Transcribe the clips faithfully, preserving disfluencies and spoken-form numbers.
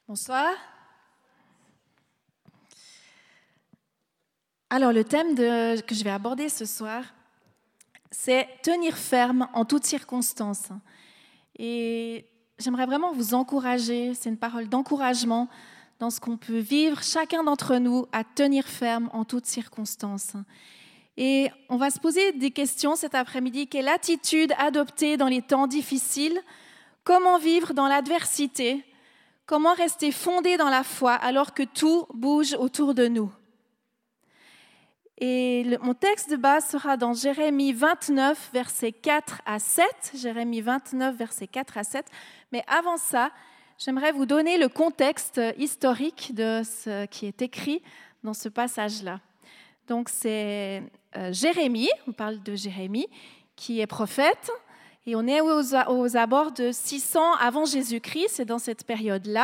Bonsoir. Alors, le thème de, que je vais aborder ce soir, c'est tenir ferme en toutes circonstances. Et j'aimerais vraiment vous encourager, c'est une parole d'encouragement dans ce qu'on peut vivre, chacun d'entre nous, à tenir ferme en toutes circonstances. Et on va se poser des questions cet après-midi. Quelle attitude adopter dans les temps difficiles? Comment vivre dans l'adversité? Comment rester fondé dans la foi alors que tout bouge autour de nous? Et le, mon texte de base sera dans Jérémie vingt-neuf, versets quatre à sept. Jérémie vingt-neuf, versets quatre à sept. Mais avant ça, j'aimerais vous donner le contexte historique de ce qui est écrit dans ce passage-là. Donc c'est euh, Jérémie, on parle de Jérémie, qui est prophète. Et on est aux, aux abords de six cents avant Jésus-Christ, c'est dans cette période-là.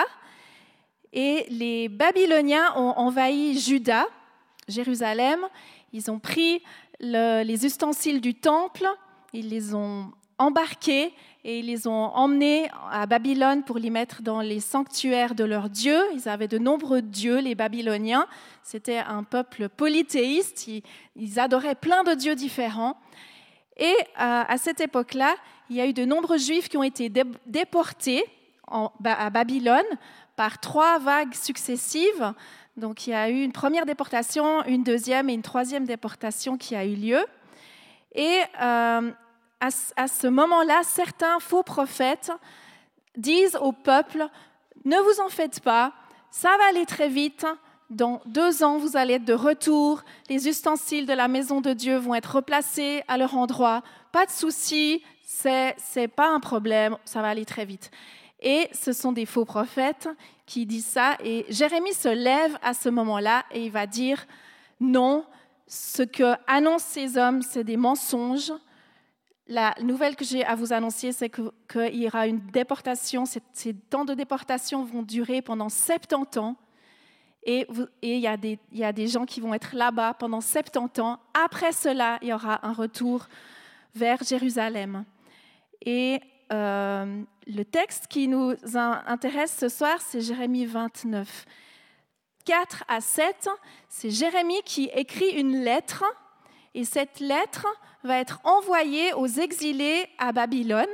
Et les Babyloniens ont envahi Juda, Jérusalem. Ils ont pris le, les ustensiles du temple, ils les ont embarqués et ils les ont emmenés à Babylone pour les mettre dans les sanctuaires de leurs dieux. Ils avaient de nombreux dieux, les Babyloniens. C'était un peuple polythéiste, ils, ils adoraient plein de dieux différents. Et euh, à cette époque-là, il y a eu de nombreux Juifs qui ont été dé- déportés en, à Babylone par trois vagues successives. Donc il y a eu une première déportation, une deuxième et une troisième déportation qui a eu lieu. Et euh, à, à ce moment-là, certains faux prophètes disent au peuple « Ne vous en faites pas, ça va aller très vite. Dans deux ans, vous allez être de retour. Les ustensiles de la maison de Dieu vont être replacés à leur endroit. Pas de souci, c'est, c'est pas un problème, ça va aller très vite. » Et ce sont des faux prophètes qui disent ça. Et Jérémie se lève à ce moment-là et il va dire « Non, ce que annoncent ces hommes, c'est des mensonges. La nouvelle que j'ai à vous annoncer, c'est que, qu'il y aura une déportation. Ces, ces temps de déportation vont durer pendant soixante-dix ans. Et il y, y a des gens qui vont être là-bas pendant soixante-dix ans. Après cela, il y aura un retour vers Jérusalem. » Et euh, le texte qui nous intéresse ce soir, c'est Jérémie vingt-neuf. quatre à sept, c'est Jérémie qui écrit une lettre. Et cette lettre va être envoyée aux exilés à Babylone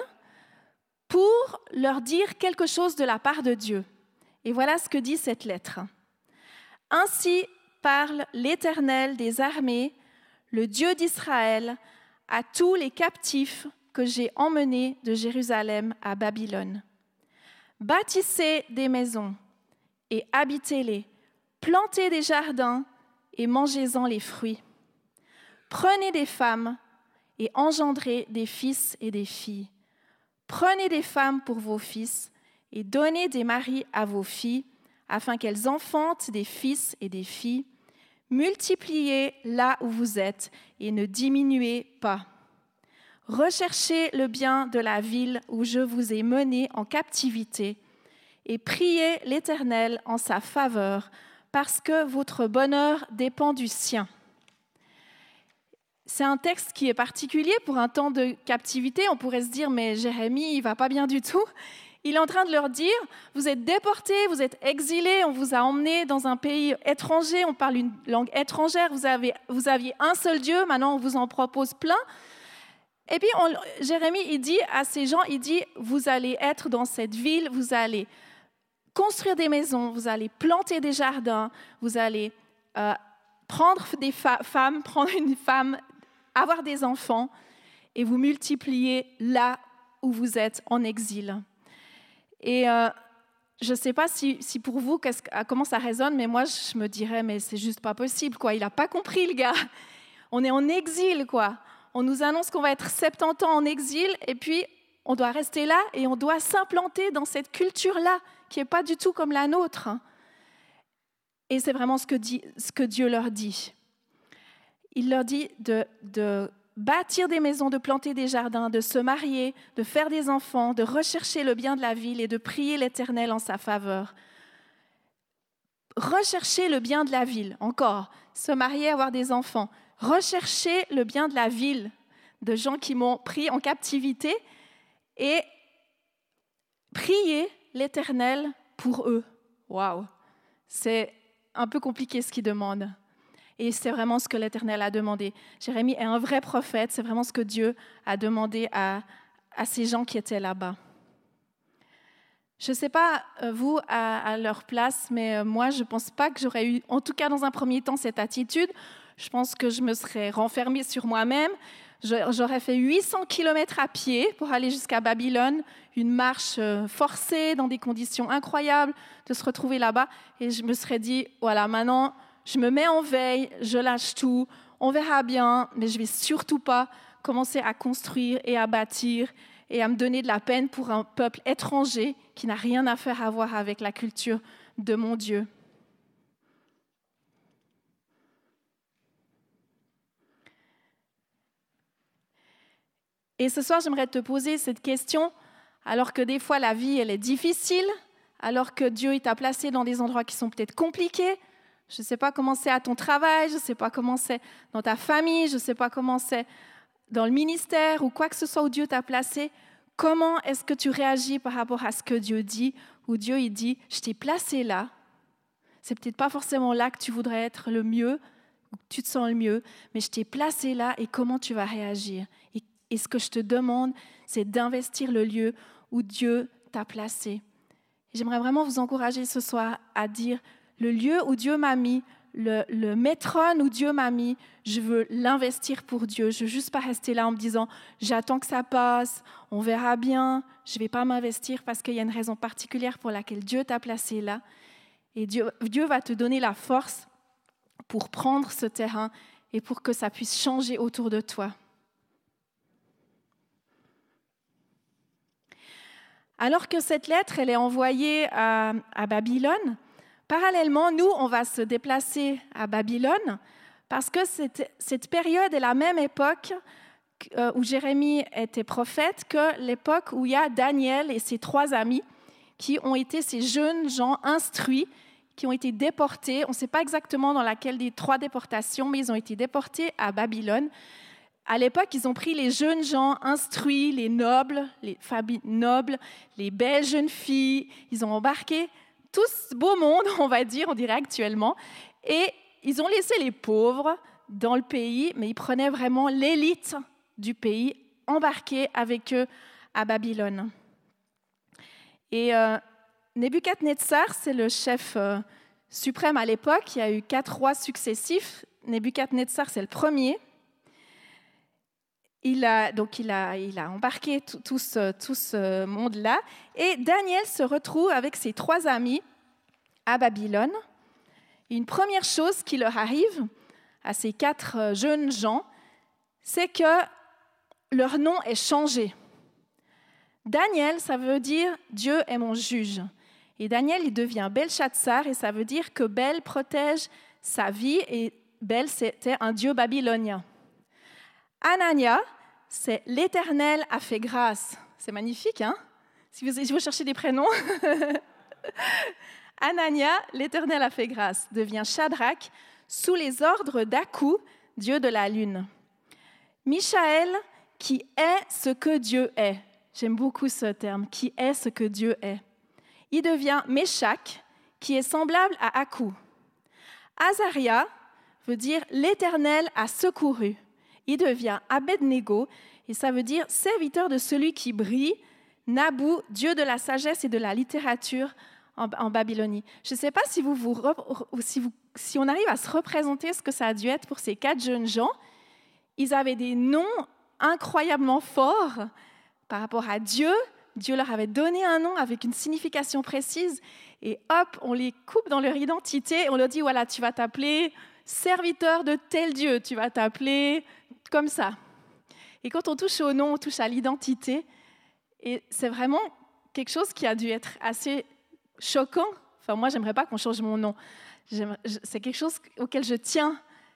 pour leur dire quelque chose de la part de Dieu. Et voilà ce que dit cette lettre. Ainsi parle l'Éternel des armées, le Dieu d'Israël, à tous les captifs que j'ai emmenés de Jérusalem à Babylone. Bâtissez des maisons et habitez-les, plantez des jardins et mangez-en les fruits. Prenez des femmes et engendrez des fils et des filles. Prenez des femmes pour vos fils et donnez des maris à vos filles, afin qu'elles enfantent des fils et des filles. Multipliez là où vous êtes et ne diminuez pas. Recherchez le bien de la ville où je vous ai menés en captivité et priez l'Éternel en sa faveur, parce que votre bonheur dépend du sien. C'est un texte qui est particulier pour un temps de captivité. On pourrait se dire, mais Jérémie, il ne va pas bien du tout. Il est en train de leur dire, vous êtes déportés, vous êtes exilés, on vous a emmenés dans un pays étranger, on parle une langue étrangère, vous, avez, vous aviez un seul Dieu, maintenant on vous en propose plein. Et puis on, Jérémie, il dit à ces gens, il dit, vous allez être dans cette ville, vous allez construire des maisons, vous allez planter des jardins, vous allez euh, prendre des fa- femmes, prendre une femme, avoir des enfants, et vous multipliez là où vous êtes en exil. Et euh, je ne sais pas si, si pour vous, comment ça résonne, mais moi, je me dirais, mais c'est juste pas possible, quoi. Il n'a pas compris, le gars. On est en exil, quoi. On nous annonce qu'on va être soixante-dix ans en exil, et puis on doit rester là, et on doit s'implanter dans cette culture-là, qui n'est pas du tout comme la nôtre. Et c'est vraiment ce que, dit, ce que Dieu leur dit. Il leur dit de... de bâtir des maisons, de planter des jardins, de se marier, de faire des enfants, de rechercher le bien de la ville et de prier l'Éternel en sa faveur. Rechercher le bien de la ville, encore, se marier, avoir des enfants. Rechercher le bien de la ville, de gens qui m'ont pris en captivité, et prier l'Éternel pour eux. Waouh, c'est un peu compliqué ce qu'il demande. Et c'est vraiment ce que l'Éternel a demandé. Jérémie est un vrai prophète, c'est vraiment ce que Dieu a demandé à, à ces gens qui étaient là-bas. Je ne sais pas, vous, à, à leur place, mais moi, je ne pense pas que j'aurais eu, en tout cas dans un premier temps, cette attitude. Je pense que je me serais renfermée sur moi-même. J'aurais fait huit cents kilomètres à pied pour aller jusqu'à Babylone, une marche forcée dans des conditions incroyables, de se retrouver là-bas. Et je me serais dit, voilà, maintenant, je me mets en veille, je lâche tout, on verra bien, mais je ne vais surtout pas commencer à construire et à bâtir et à me donner de la peine pour un peuple étranger qui n'a rien à faire à voir avec la culture de mon Dieu. Et ce soir, j'aimerais te poser cette question, alors que des fois la vie elle est difficile, alors que Dieu il t'a placé dans des endroits qui sont peut-être compliqués. Je ne sais pas comment c'est à ton travail, je ne sais pas comment c'est dans ta famille, je ne sais pas comment c'est dans le ministère ou quoi que ce soit où Dieu t'a placé. Comment est-ce que tu réagis par rapport à ce que Dieu dit, où Dieu il dit « je t'ai placé là ». C'est peut-être pas forcément là que tu voudrais être le mieux, ou que tu te sens le mieux, mais je t'ai placé là et comment tu vas réagir. Et, et ce que je te demande, c'est d'investir le lieu où Dieu t'a placé. Et j'aimerais vraiment vous encourager ce soir à dire le lieu où Dieu m'a mis, le, le métron où Dieu m'a mis, je veux l'investir pour Dieu. Je ne veux juste pas rester là en me disant « j'attends que ça passe, on verra bien, je ne vais pas m'investir parce qu'il y a une raison particulière pour laquelle Dieu t'a placé là. » Et Dieu, Dieu va te donner la force pour prendre ce terrain et pour que ça puisse changer autour de toi. Alors que cette lettre elle est envoyée à, à Babylone, parallèlement, nous, on va se déplacer à Babylone parce que cette, cette période est la même époque euh, où Jérémie était prophète que l'époque où il y a Daniel et ses trois amis qui ont été ces jeunes gens instruits, qui ont été déportés. On ne sait pas exactement dans laquelle des trois déportations, mais ils ont été déportés à Babylone. À l'époque, ils ont pris les jeunes gens instruits, les nobles, les familles nobles, les belles jeunes filles. Ils ont embarqué tout ce beau monde, on va dire, on dirait actuellement. Et ils ont laissé les pauvres dans le pays, mais ils prenaient vraiment l'élite du pays, embarquée avec eux à Babylone. Et euh, Nebuchadnezzar, c'est le chef euh, suprême à l'époque. Il y a eu quatre rois successifs. Nebuchadnezzar, c'est le premier. Il a, donc il a, il a embarqué tout, tout, ce, tout ce monde-là. Et Daniel se retrouve avec ses trois amis à Babylone. Et une première chose qui leur arrive à ces quatre jeunes gens, c'est que leur nom est changé. Daniel, ça veut dire « Dieu est mon juge ». Et Daniel, il devient Belshazzar, et ça veut dire que Bel protège sa vie, et Bel, c'était un dieu babylonien. Anania, c'est « l'Éternel a fait grâce ». C'est magnifique, hein? Si vous, si vous cherchez des prénoms. Anania, « l'Éternel a fait grâce », devient Shadrach, sous les ordres d'Akou, dieu de la lune. Michaël, qui est ce que Dieu est. J'aime beaucoup ce terme, qui est ce que Dieu est. Il devient Méshach, qui est semblable à Akou. Azaria veut dire « l'Éternel a secouru ». Il devient Abednego, et ça veut dire « serviteur de celui qui brille », Nabou, dieu de la sagesse et de la littérature en, en Babylonie. Je ne sais pas si, vous, vous, si, vous, si on arrive à se représenter ce que ça a dû être pour ces quatre jeunes gens. Ils avaient des noms incroyablement forts par rapport à Dieu. Dieu leur avait donné un nom avec une signification précise, et hop, on les coupe dans leur identité, et on leur dit, voilà, tu vas t'appeler serviteur de tel Dieu, tu vas t'appeler comme ça. Et quand on touche au nom, on touche à l'identité, et c'est vraiment quelque chose qui a dû être assez choquant. Enfin, moi, j'aimerais pas qu'on change mon nom. C'est quelque chose auquel je tiens.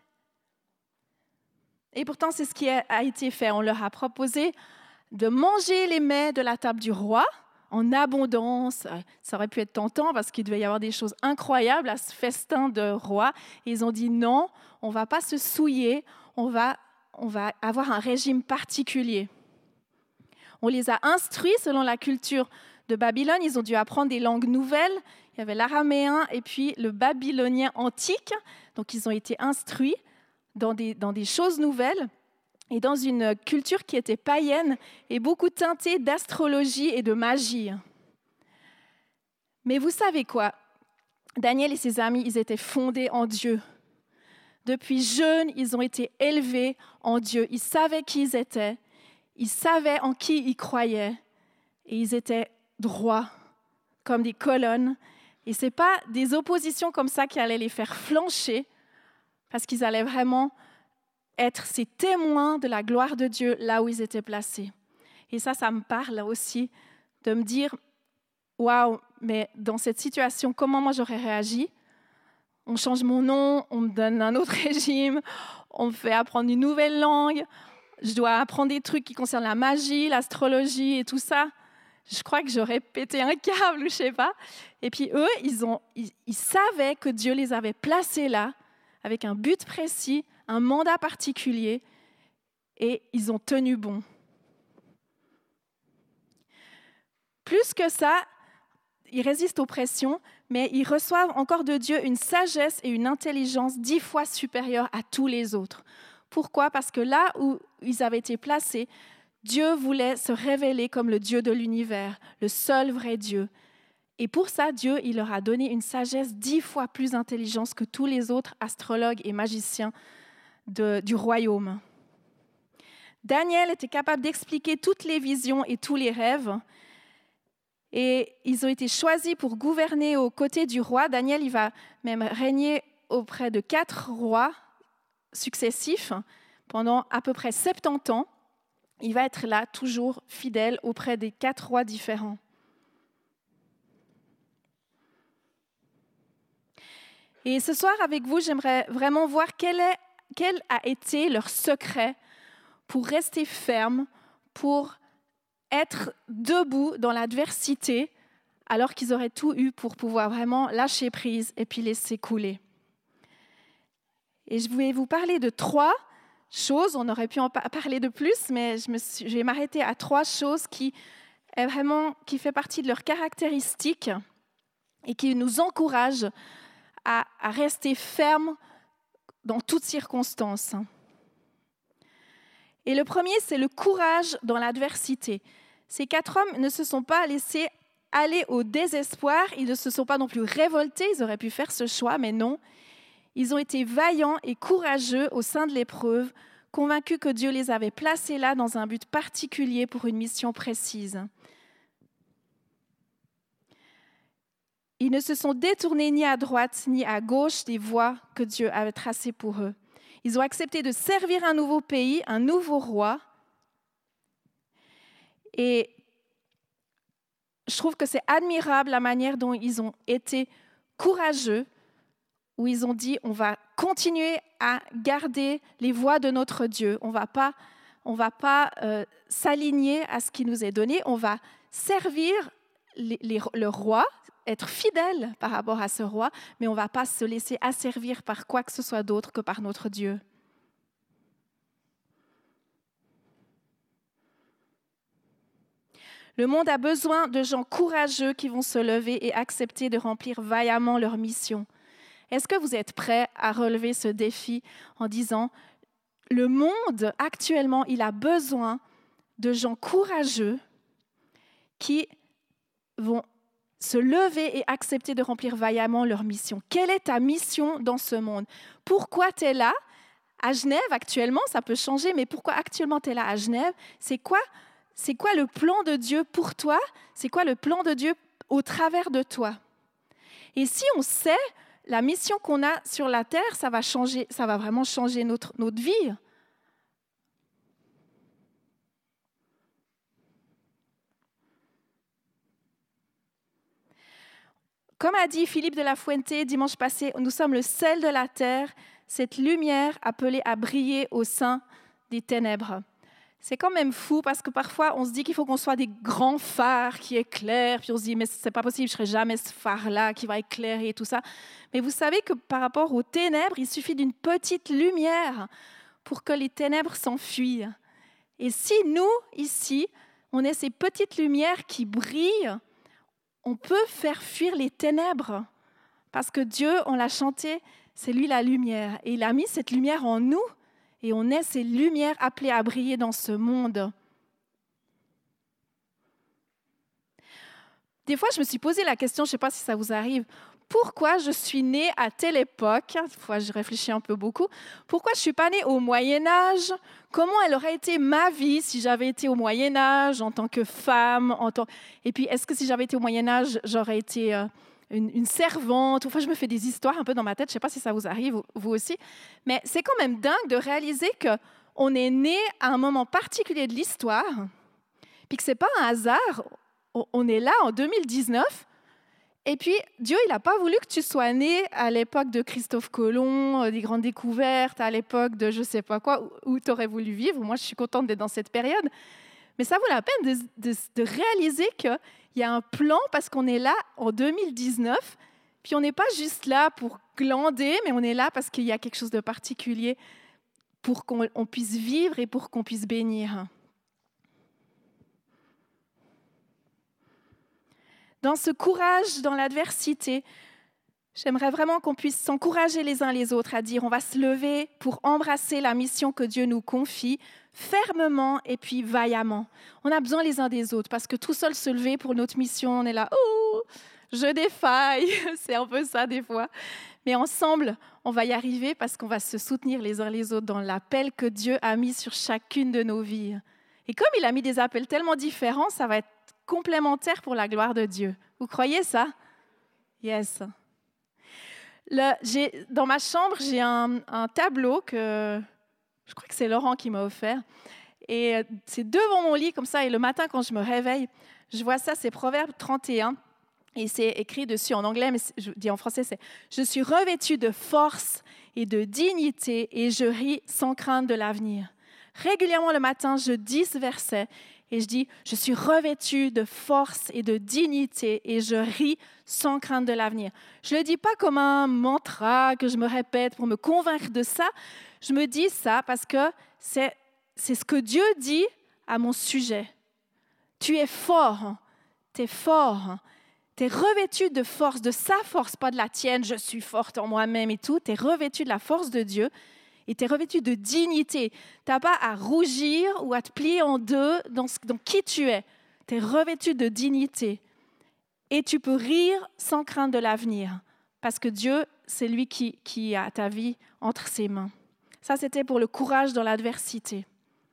Et pourtant, c'est ce qui a été fait. On leur a proposé de manger les mets de la table du roi en abondance. Ça aurait pu être tentant parce qu'il devait y avoir des choses incroyables à ce festin de roi. Et ils ont dit non, on ne va pas se souiller, on va, on va avoir un régime particulier. On les a instruits selon la culture de Babylone, ils ont dû apprendre des langues nouvelles. Il y avait l'araméen et puis le babylonien antique. Donc, ils ont été instruits dans des, dans des choses nouvelles et dans une culture qui était païenne et beaucoup teintée d'astrologie et de magie. Mais vous savez quoi? Daniel et ses amis, ils étaient fondés en Dieu. Depuis jeunes, ils ont été élevés en Dieu. Ils savaient qui ils étaient. Ils savaient en qui ils croyaient. Et ils étaient droits, comme des colonnes. Et ce n'est pas des oppositions comme ça qui allaient les faire flancher, parce qu'ils allaient vraiment être ces témoins de la gloire de Dieu là où ils étaient placés. Et ça, ça me parle aussi de me dire, waouh, mais dans cette situation, comment moi j'aurais réagi? On change mon nom, on me donne un autre régime, on me fait apprendre une nouvelle langue, je dois apprendre des trucs qui concernent la magie, l'astrologie et tout ça. Je crois que j'aurais pété un câble, ou je sais pas. Et puis eux, ils, ont, ils, ils savaient que Dieu les avait placés là, avec un but précis, un mandat particulier, et ils ont tenu bon. Plus que ça, ils résistent aux pressions, mais ils reçoivent encore de Dieu une sagesse et une intelligence dix fois supérieures à tous les autres. Pourquoi? Parce que là où ils avaient été placés, Dieu voulait se révéler comme le Dieu de l'univers, le seul vrai Dieu. Et pour ça, Dieu, il leur a donné une sagesse dix fois plus intelligente que tous les autres astrologues et magiciens de, du royaume. Daniel était capable d'expliquer toutes les visions et tous les rêves. Et ils ont été choisis pour gouverner aux côtés du roi. Daniel, il va même régner auprès de quatre rois successifs pendant à peu près soixante-dix ans. Il va être là, toujours fidèle auprès des quatre rois différents. Et ce soir, avec vous, j'aimerais vraiment voir quel, est, quel a été leur secret pour rester ferme, pour être debout dans l'adversité, alors qu'ils auraient tout eu pour pouvoir vraiment lâcher prise et puis laisser couler. Et je voulais vous parler de trois choses, on aurait pu en parler de plus, mais je, me suis, je vais m'arrêter à trois choses qui, est vraiment, qui fait partie de leurs caractéristiques et qui nous encouragent à, à rester fermes dans toutes circonstances. Et le premier, c'est le courage dans l'adversité. Ces quatre hommes ne se sont pas laissés aller au désespoir, ils ne se sont pas non plus révoltés, ils auraient pu faire ce choix, mais non. Ils ont été vaillants et courageux au sein de l'épreuve, convaincus que Dieu les avait placés là dans un but particulier pour une mission précise. Ils ne se sont détournés ni à droite ni à gauche des voies que Dieu avait tracées pour eux. Ils ont accepté de servir un nouveau pays, un nouveau roi. Et je trouve que c'est admirable la manière dont ils ont été courageux, où ils ont dit on va continuer à garder les voies de notre Dieu. On va pas, on va pas euh, s'aligner à ce qui nous est donné. On va servir les, les, le roi, être fidèle par rapport à ce roi, mais on ne va pas se laisser asservir par quoi que ce soit d'autre que par notre Dieu. Le monde a besoin de gens courageux qui vont se lever et accepter de remplir vaillamment leur mission. Est-ce que vous êtes prêts à relever ce défi en disant « Le monde, actuellement, il a besoin de gens courageux qui vont se lever et accepter de remplir vaillamment leur mission. » Quelle est ta mission dans ce monde? Pourquoi tu es là à Genève actuellement? Ça peut changer, mais pourquoi actuellement tu es là à Genève? C'est quoi, c'est quoi le plan de Dieu pour toi? C'est quoi le plan de Dieu au travers de toi? Et si on sait la mission qu'on a sur la terre, ça va changer, ça va vraiment changer notre, notre vie. Comme a dit Philippe de la Fuente dimanche passé, nous sommes le sel de la terre, cette lumière appelée à briller au sein des ténèbres. C'est quand même fou parce que parfois on se dit qu'il faut qu'on soit des grands phares qui éclairent, puis on se dit mais c'est pas possible, je serai jamais ce phare-là qui va éclairer et tout ça. Mais vous savez que par rapport aux ténèbres, il suffit d'une petite lumière pour que les ténèbres s'enfuient. Et si nous, ici, on est ces petites lumières qui brillent on peut faire fuir les ténèbres parce que Dieu, on l'a chanté, c'est lui la lumière. Et il a mis cette lumière en nous et on est ces lumières appelées à briller dans ce monde. Des fois, je me suis posé la question, je ne sais pas si ça vous arrive, pourquoi je suis née à telle époque? Des fois, je réfléchis un peu beaucoup. Pourquoi je ne suis pas née au Moyen-Âge? Comment elle aurait été ma vie si j'avais été au Moyen-Âge en tant que femme? En tant... Et puis, est-ce que si j'avais été au Moyen-Âge, j'aurais été euh, une, une servante? Enfin, je me fais des histoires un peu dans ma tête. Je ne sais pas si ça vous arrive, vous aussi. Mais c'est quand même dingue de réaliser qu'on est né à un moment particulier de l'histoire, puis que ce n'est pas un hasard. On est là en deux mille dix-neuf. Et puis, Dieu, il n'a pas voulu que tu sois né à l'époque de Christophe Colomb, euh, des grandes découvertes, à l'époque de je ne sais pas quoi, où tu aurais voulu vivre. Moi, je suis contente d'être dans cette période. Mais ça vaut la peine de, de, de réaliser qu'il y a un plan parce qu'on est là en deux mille dix-neuf. Puis on n'est pas juste là pour glander, mais on est là parce qu'il y a quelque chose de particulier pour qu'on on puisse vivre et pour qu'on puisse bénir. Dans ce courage, dans l'adversité, j'aimerais vraiment qu'on puisse s'encourager les uns les autres à dire on va se lever pour embrasser la mission que Dieu nous confie fermement et puis vaillamment. On a besoin les uns des autres parce que tout seul se lever pour notre mission, on est là, oh, je défaille, c'est un peu ça des fois. Mais ensemble, on va y arriver parce qu'on va se soutenir les uns les autres dans l'appel que Dieu a mis sur chacune de nos vies. Et comme il a mis des appels tellement différents, ça va être complémentaire pour la gloire de Dieu. Vous croyez ça? Yes. Le, j'ai, dans ma chambre, j'ai un, un tableau que je crois que c'est Laurent qui m'a offert. Et c'est devant mon lit comme ça. Et le matin, quand je me réveille, je vois ça, c'est Proverbe trente et un. Et c'est écrit dessus en anglais, mais je dis en français, c'est « Je suis revêtue de force et de dignité et je ris sans crainte de l'avenir. » Régulièrement le matin, je dis ce verset et je dis, je suis revêtue de force et de dignité et je ris sans crainte de l'avenir. Je ne le dis pas comme un mantra que je me répète pour me convaincre de ça. Je me dis ça parce que c'est, c'est ce que Dieu dit à mon sujet. Tu es fort, tu es fort, tu es revêtue de force, de sa force, pas de la tienne, je suis forte en moi-même et tout. Tu es revêtue de la force de Dieu. Et tu es revêtu de dignité. Tu n'as pas à rougir ou à te plier en deux dans, ce, dans qui tu es. Tu es revêtu de dignité. Et tu peux rire sans crainte de l'avenir. Parce que Dieu, c'est lui qui, qui a ta vie entre ses mains. Ça, c'était pour le courage dans l'adversité.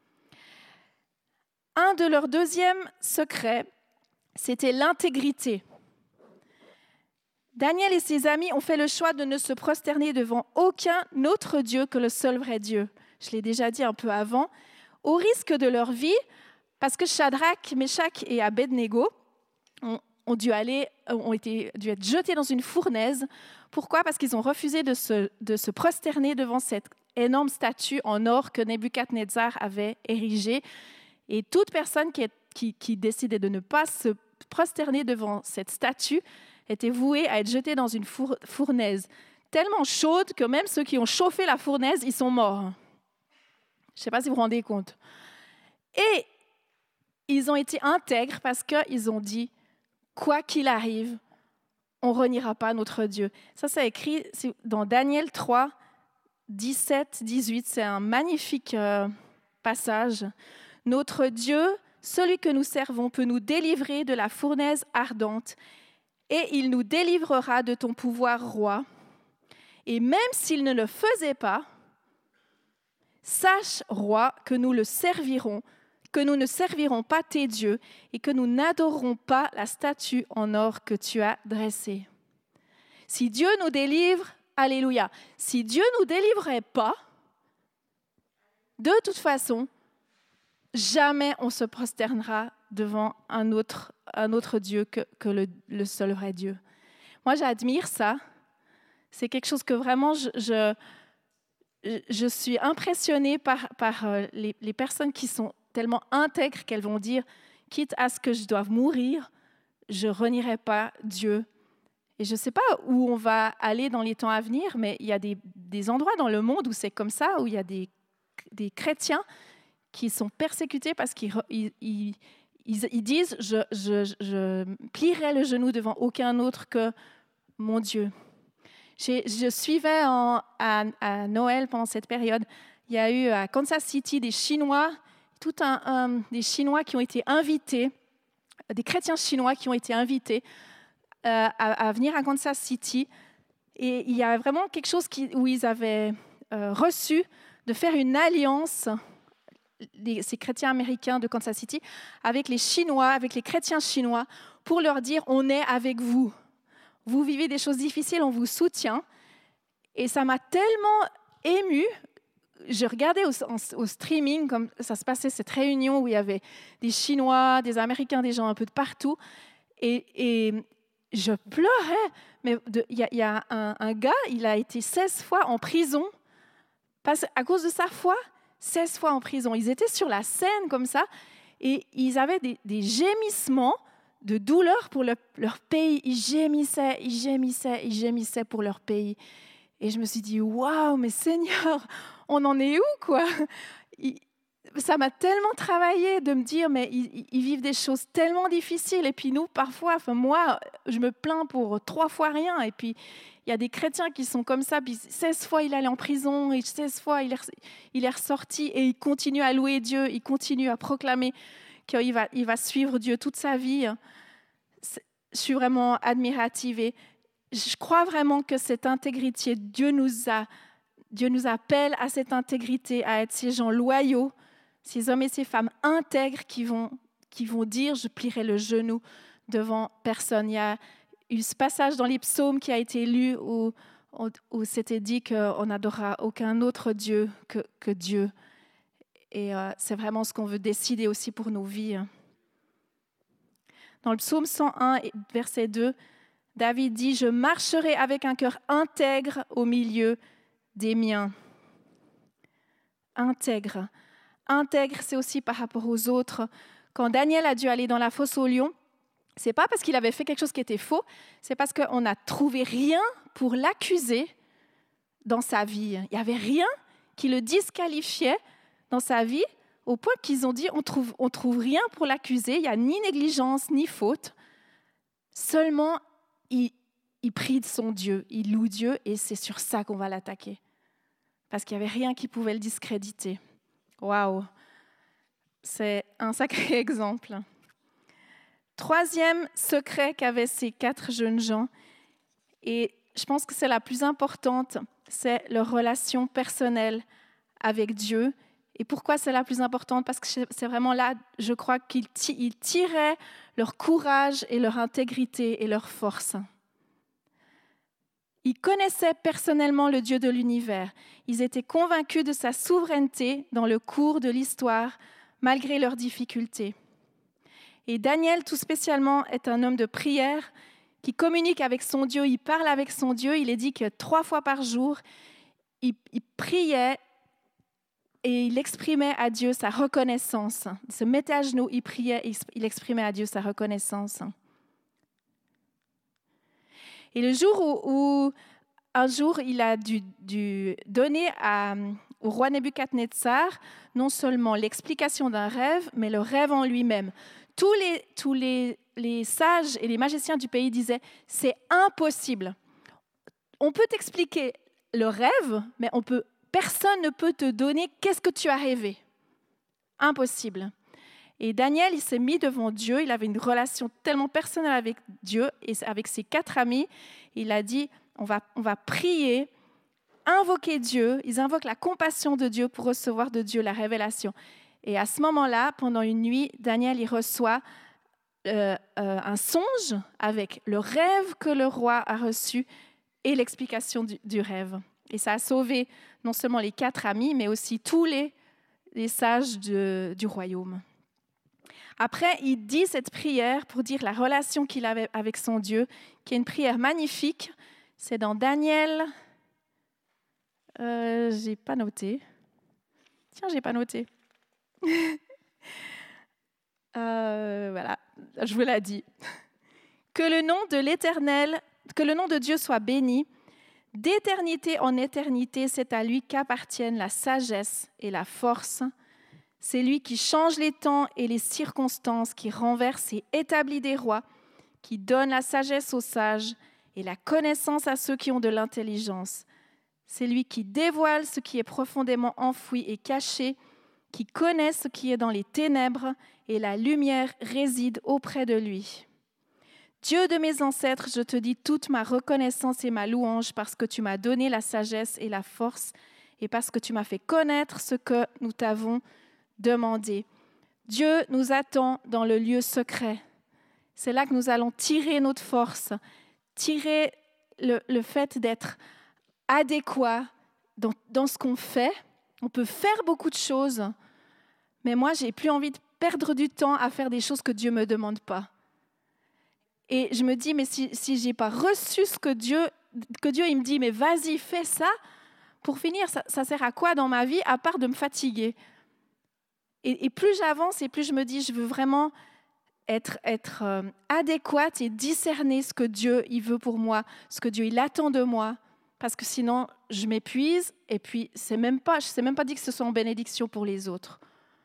Un de leurs deuxièmes secrets, c'était l'intégrité. Daniel et ses amis ont fait le choix de ne se prosterner devant aucun autre Dieu que le seul vrai Dieu. Je l'ai déjà dit un peu avant. Au risque de leur vie, parce que Shadrach, Meshach et Abednego ont, ont, dû aller, ont été, dû être jetés dans une fournaise. Pourquoi? Parce qu'ils ont refusé de se, de se prosterner devant cette énorme statue en or que Nebuchadnezzar avait érigée. Et toute personne qui, est, qui, qui décidait de ne pas se prosterner devant cette statue était voué à être jeté dans une four- fournaise tellement chaude que même ceux qui ont chauffé la fournaise, ils sont morts. Je ne sais pas si vous vous rendez compte. Et ils ont été intègres parce qu'ils ont dit, quoi qu'il arrive, on ne reniera pas notre Dieu. Ça, c'est écrit dans Daniel trois, dix-sept, dix-huit. C'est un magnifique euh, passage. Notre Dieu, celui que nous servons, peut nous délivrer de la fournaise ardente. Et il nous délivrera de ton pouvoir, roi. Et même s'il ne le faisait pas, sache, roi, que nous le servirons, que nous ne servirons pas tes dieux et que nous n'adorerons pas la statue en or que tu as dressée. Si Dieu nous délivre, alléluia. Si Dieu ne nous délivrait pas, de toute façon, jamais on se prosternera devant un autre, un autre Dieu que, que le, le seul vrai Dieu. Moi, j'admire ça. C'est quelque chose que vraiment, je, je, je suis impressionnée par, par les, les personnes qui sont tellement intègres qu'elles vont dire, quitte à ce que je doive mourir, je ne renierai pas Dieu. Et je ne sais pas où on va aller dans les temps à venir, mais il y a des, des endroits dans le monde où c'est comme ça, où il y a des, des chrétiens qui sont persécutés parce qu'ils ils, ils, ils, ils disent, je, je, je plierai le genou devant aucun autre que mon Dieu. J'ai, je suivais en, à, à Noël pendant cette période, il y a eu à Kansas City des Chinois, tout un, un, des Chinois qui ont été invités, des chrétiens chinois qui ont été invités euh, à, à venir à Kansas City. Et il y a vraiment quelque chose qui, où ils avaient euh, reçu de faire une alliance, les, ces chrétiens américains de Kansas City, avec les Chinois, avec les chrétiens chinois, pour leur dire « on est avec vous ». Vous vivez des choses difficiles, on vous soutient. Et ça m'a tellement émue. Je regardais au, au streaming, comme ça se passait, cette réunion où il y avait des Chinois, des Américains, des gens un peu de partout. Et, et je pleurais. Mais il y a, y a un, un gars, il a été seize fois en prison parce, à cause de sa foi. seize fois en prison. Ils étaient sur la scène comme ça et ils avaient des, des gémissements de douleur pour le, leur pays. Ils gémissaient, ils gémissaient, ils gémissaient pour leur pays. Et je me suis dit, waouh, mais Seigneur, on en est où, quoi? Il, ça m'a tellement travaillé de me dire, mais ils, ils vivent des choses tellement difficiles. Et puis nous, parfois, enfin moi, je me plains pour trois fois rien. Et puis, il y a des chrétiens qui sont comme ça. Puis seize fois, il allait en prison. Et seize fois, il est, il est ressorti. Et il continue à louer Dieu. Il continue à proclamer qu'il va, il va suivre Dieu toute sa vie. Je suis vraiment admirative. Et je crois vraiment que cette intégrité, Dieu nous a, Dieu nous appelle à cette intégrité, à être ces gens loyaux, ces hommes et ces femmes intègres qui vont, qui vont dire « je plierai le genou devant personne ». Il y a eu ce passage dans les psaumes qui a été lu où, où c'était dit qu'on n'adorera aucun autre Dieu que, que Dieu. Et euh, c'est vraiment ce qu'on veut décider aussi pour nos vies. Dans le psaume cent un, verset deux, David dit « Je marcherai avec un cœur intègre au milieu des miens ». Intègre. Intègre, c'est aussi par rapport aux autres. Quand Daniel a dû aller dans la fosse aux lions, ce n'est pas parce qu'il avait fait quelque chose qui était faux, c'est parce qu'on n'a trouvé rien pour l'accuser dans sa vie. Il n'y avait rien qui le disqualifiait dans sa vie, au point qu'ils ont dit on trouve, on trouve rien pour l'accuser, il n'y a ni négligence ni faute. Seulement, il, il prie de son Dieu, il loue Dieu et c'est sur ça qu'on va l'attaquer. Parce qu'il n'y avait rien qui pouvait le discréditer. Waouh! C'est un sacré exemple. Troisième secret qu'avaient ces quatre jeunes gens, et je pense que c'est la plus importante, c'est leur relation personnelle avec Dieu. Et pourquoi c'est la plus importante? Parce que c'est vraiment là, je crois qu'ils tiraient leur courage et leur intégrité et leur force. Ils connaissaient personnellement le Dieu de l'univers. Ils étaient convaincus de sa souveraineté dans le cours de l'histoire, malgré leurs difficultés. Et Daniel, tout spécialement, est un homme de prière qui communique avec son Dieu, il parle avec son Dieu. Il est dit que trois fois par jour, il, il priait et il exprimait à Dieu sa reconnaissance. Il se mettait à genoux, il priait et il exprimait à Dieu sa reconnaissance. Et le jour où, où un jour, il a dû, dû donner à, au roi Nebuchadnezzar non seulement l'explication d'un rêve, mais le rêve en lui-même. Tous les, tous les, les sages et les magiciens du pays disaient « c'est impossible. On peut t'expliquer le rêve, mais on peut, personne ne peut te donner qu'est-ce que tu as rêvé. Impossible. » Et Daniel, il s'est mis devant Dieu, il avait une relation tellement personnelle avec Dieu et avec ses quatre amis. Il a dit, on va, on va prier, invoquer Dieu. Ils invoquent la compassion de Dieu pour recevoir de Dieu la révélation. Et à ce moment-là, pendant une nuit, Daniel il reçoit euh, euh, un songe avec le rêve que le roi a reçu et l'explication du, du rêve. Et ça a sauvé non seulement les quatre amis, mais aussi tous les, les sages de, du royaume. Après, il dit cette prière pour dire la relation qu'il avait avec son Dieu, qui est une prière magnifique. C'est dans Daniel. Euh, j'ai pas noté. Tiens, j'ai pas noté. euh, voilà, je vous l'ai dit. Que le nom de l'Éternel, que le nom de Dieu soit béni. D'éternité en éternité, c'est à lui qu'appartiennent la sagesse et la force. C'est lui qui change les temps et les circonstances, qui renverse et établit des rois, qui donne la sagesse aux sages et la connaissance à ceux qui ont de l'intelligence. C'est lui qui dévoile ce qui est profondément enfoui et caché, qui connaît ce qui est dans les ténèbres, et la lumière réside auprès de lui. Dieu de mes ancêtres, je te dis toute ma reconnaissance et ma louange parce que tu m'as donné la sagesse et la force et parce que tu m'as fait connaître ce que nous t'avons demandé. Dieu nous attend dans le lieu secret. C'est là que nous allons tirer notre force, tirer le, le fait d'être adéquat dans, dans ce qu'on fait. On peut faire beaucoup de choses, mais moi, j'ai plus envie de perdre du temps à faire des choses que Dieu ne me demande pas. Et je me dis, mais si, si je n'ai pas reçu ce que Dieu, que Dieu il me dit, mais vas-y, fais ça, pour finir, ça, ça sert à quoi dans ma vie, à part de me fatiguer? Et, et plus j'avance, et plus je me dis, je veux vraiment être, être euh, adéquate et discerner ce que Dieu il veut pour moi, ce que Dieu il attend de moi, parce que sinon, je m'épuise, et puis c'est même pas, je ne sais même pas dire que ce soit en bénédiction pour les autres.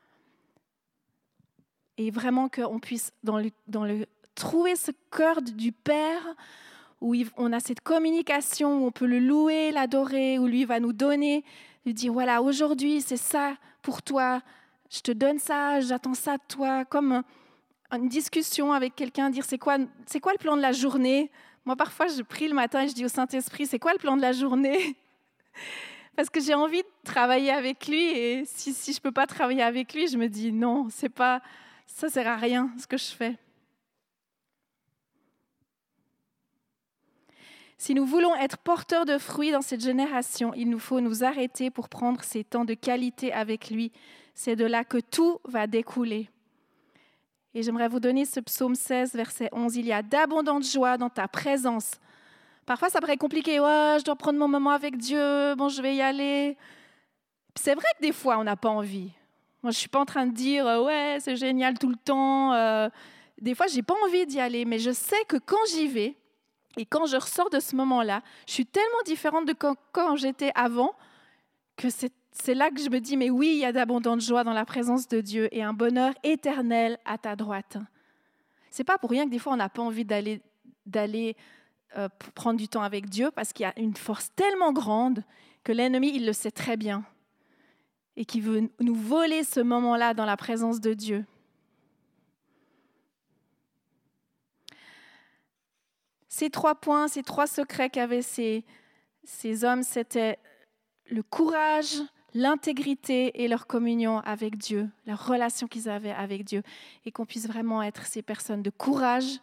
Et vraiment qu'on puisse, dans le, dans le, trouver ce cœur du Père, où on a cette communication, où on peut le louer, l'adorer, où lui va nous donner, lui dire, voilà, aujourd'hui, c'est ça pour toi, je te donne ça, j'attends ça de toi, comme une discussion avec quelqu'un, dire, c'est quoi, c'est quoi le plan de la journée? Moi, parfois, je prie le matin et je dis au Saint-Esprit, c'est quoi le plan de la journée? Parce que j'ai envie de travailler avec lui, et si, si je ne peux pas travailler avec lui, je me dis, non, c'est pas, ça ne sert à rien, ce que je fais. Si nous voulons être porteurs de fruits dans cette génération, il nous faut nous arrêter pour prendre ces temps de qualité avec lui. C'est de là que tout va découler. Et j'aimerais vous donner ce psaume seize, verset onze. Il y a d'abondantes joies dans ta présence. Parfois, ça paraît compliqué. Ouais, je dois prendre mon moment avec Dieu. Bon, je vais y aller. C'est vrai que des fois, on n'a pas envie. Moi, je ne suis pas en train de dire « ouais, c'est génial tout le temps euh, ». Des fois, je n'ai pas envie d'y aller, mais je sais que quand j'y vais, et quand je ressors de ce moment-là, je suis tellement différente de quand, quand j'étais avant que c'est, c'est là que je me dis, mais oui, il y a d'abondantes joies dans la présence de Dieu et un bonheur éternel à ta droite. Ce n'est pas pour rien que des fois, on n'a pas envie d'aller, d'aller euh, prendre du temps avec Dieu parce qu'il y a une force tellement grande que l'ennemi, il le sait très bien et qui veut nous voler ce moment-là dans la présence de Dieu. Ces trois points, ces trois secrets qu'avaient ces, ces hommes, c'était le courage, l'intégrité et leur communion avec Dieu, la relation qu'ils avaient avec Dieu, et qu'on puisse vraiment être ces personnes de courage,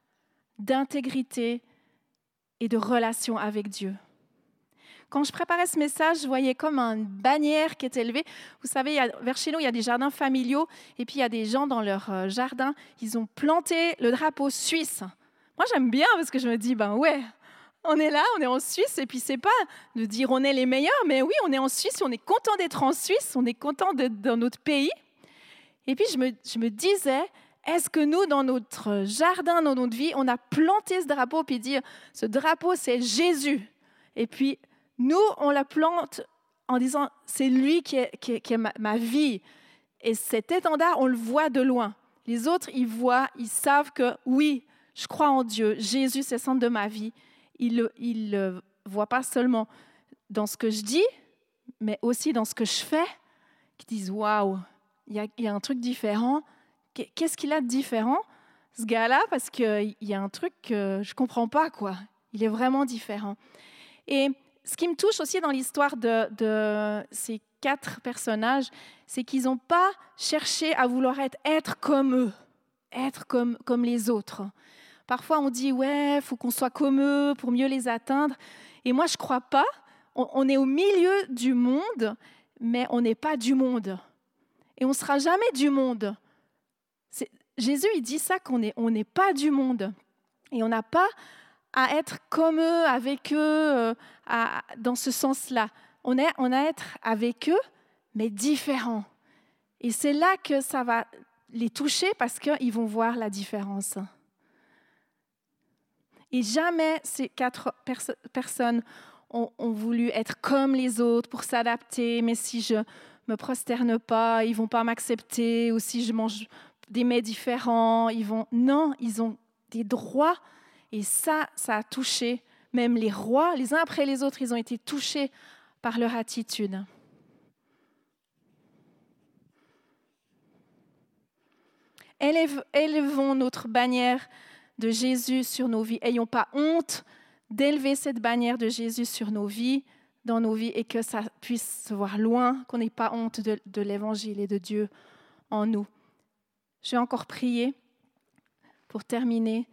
d'intégrité et de relation avec Dieu. Quand je préparais ce message, je voyais comme une bannière qui était élevée. Vous savez, il y a, vers chez nous, il y a des jardins familiaux, et puis il y a des gens dans leur jardin, ils ont planté le drapeau suisse. Moi, j'aime bien parce que je me dis, ben ouais, on est là, on est en Suisse, et puis c'est pas de dire on est les meilleurs, mais oui, on est en Suisse, on est content d'être en Suisse, on est content d'être dans notre pays. Et puis je me, je me disais, est-ce que nous, dans notre jardin, dans notre vie, on a planté ce drapeau, puis dire, ce drapeau, c'est Jésus. Et puis nous, on la plante en disant, c'est lui qui est, qui est, qui est ma, ma vie. Et cet étendard, on le voit de loin. Les autres, ils voient, ils savent que oui, je crois en Dieu. Jésus, c'est le centre de ma vie. Il ne le voit pas seulement dans ce que je dis, mais aussi dans ce que je fais, qui disent « Waouh, il y, y a un truc différent. Qu'est-ce qu'il a de différent, ce gars-là? Parce qu'il y a un truc que je ne comprends pas, quoi. Il est vraiment différent. » Et ce qui me touche aussi dans l'histoire de, de ces quatre personnages, c'est qu'ils n'ont pas cherché à vouloir être, être comme eux, être comme, comme les autres. Parfois, on dit, ouais, il faut qu'on soit comme eux pour mieux les atteindre. Et moi, je ne crois pas. On, on est au milieu du monde, mais on n'est pas du monde. Et on ne sera jamais du monde. C'est, Jésus, il dit ça, qu'on est, on n'est pas du monde. Et on n'a pas à être comme eux, avec eux, euh, à, dans ce sens-là. On, est, on a à être avec eux, mais différents. Et c'est là que ça va les toucher parce qu'ils vont voir la différence. Et jamais ces quatre pers- personnes ont, ont voulu être comme les autres pour s'adapter. Mais si je me prosterne pas, ils vont pas m'accepter, ou si je mange des mets différents, ils vont... Non, ils ont des droits. Et ça, ça a touché même les rois. Les uns après les autres, ils ont été touchés par leur attitude. Élève, élevons notre bannière de Jésus sur nos vies. Ayons pas honte d'élever cette bannière de Jésus sur nos vies, dans nos vies, et que ça puisse se voir loin, qu'on n'ait pas honte de, de l'Évangile et de Dieu en nous. Je vais encore prier pour terminer.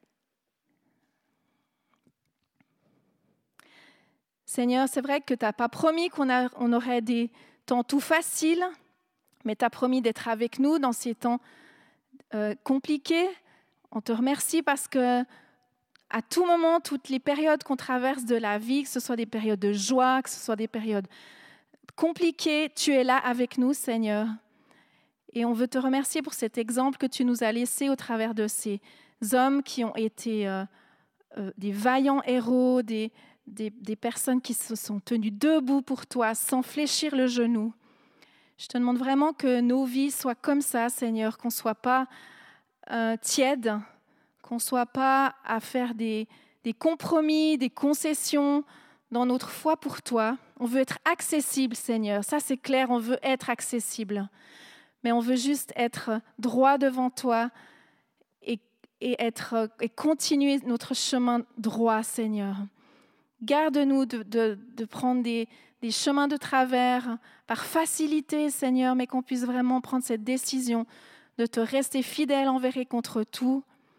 Seigneur, c'est vrai que tu n'as pas promis qu'on a, on aurait des temps tout faciles, mais tu as promis d'être avec nous dans ces temps euh, compliqués. On te remercie parce que à tout moment, toutes les périodes qu'on traverse de la vie, que ce soit des périodes de joie, que ce soit des périodes compliquées, tu es là avec nous, Seigneur. Et on veut te remercier pour cet exemple que tu nous as laissé au travers de ces hommes qui ont été euh, euh, des vaillants héros, des, des, des personnes qui se sont tenues debout pour toi, sans fléchir le genou. Je te demande vraiment que nos vies soient comme ça, Seigneur, qu'on ne soit pas euh, tièdes, qu'on ne soit pas à faire des, des compromis, des concessions dans notre foi pour toi. On veut être accessible, Seigneur. Ça, c'est clair, on veut être accessible. Mais on veut juste être droit devant toi et, et, être, et continuer notre chemin droit, Seigneur. Garde-nous de, de, de prendre des, des chemins de travers par facilité, Seigneur, mais qu'on puisse vraiment prendre cette décision de te rester fidèle envers et contre tout.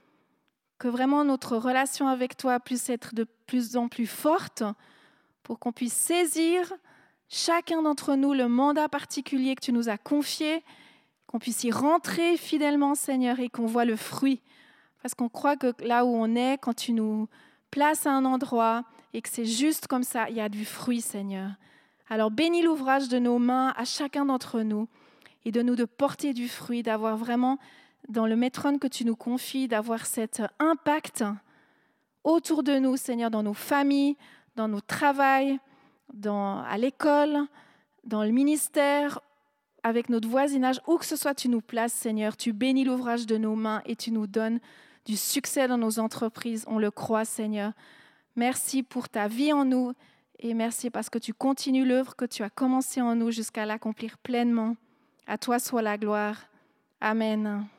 Que vraiment notre relation avec toi puisse être de plus en plus forte pour qu'on puisse saisir chacun d'entre nous le mandat particulier que tu nous as confié, qu'on puisse y rentrer fidèlement, Seigneur, et qu'on voit le fruit. Parce qu'on croit que là où on est, quand tu nous places à un endroit et que c'est juste comme ça, il y a du fruit, Seigneur. Alors bénis l'ouvrage de nos mains à chacun d'entre nous et de nous de porter du fruit, d'avoir vraiment, dans le métron que tu nous confies, d'avoir cet impact autour de nous, Seigneur, dans nos familles, dans nos travails, dans, à l'école, dans le ministère, avec notre voisinage, où que ce soit tu nous places, Seigneur, tu bénis l'ouvrage de nos mains et tu nous donnes du succès dans nos entreprises. On le croit, Seigneur. Merci pour ta vie en nous et merci parce que tu continues l'œuvre que tu as commencée en nous jusqu'à l'accomplir pleinement. À toi soit la gloire. Amen.